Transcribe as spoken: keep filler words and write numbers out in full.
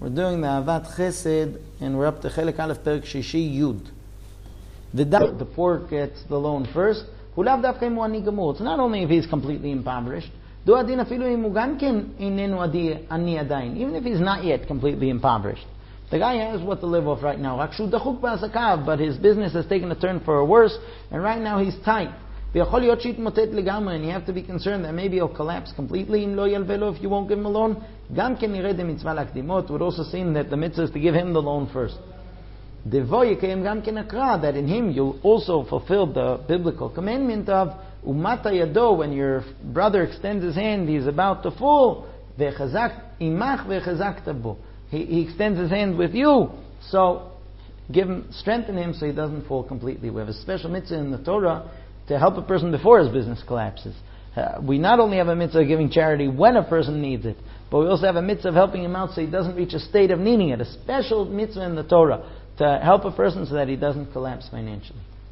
We're doing the Avat Chesed, and we're up to Chelek Aleph Perek Shishi Yud. The the poor gets the loan first. It's not only if he's completely impoverished. Even if he's not yet completely impoverished. The guy has what to live off right now. But his business has taken a turn for a worse, and right now he's tight. And you have to be concerned that maybe he'll collapse completely if you won't give him a loan. It would also seem that the mitzvah is to give him the loan first. That in him you'll also fulfill the biblical commandment of umata yado, when your brother extends his hand, he's about to fall. He, he extends his hand with you, so give him, strengthen him so he doesn't fall completely. We have a special mitzvah in the Torah to help a person before his business collapses. Uh, we not only have a mitzvah of giving charity when a person needs it, but we also have a mitzvah of helping him out so he doesn't reach a state of needing it. A special mitzvah in the Torah to help a person so that he doesn't collapse financially.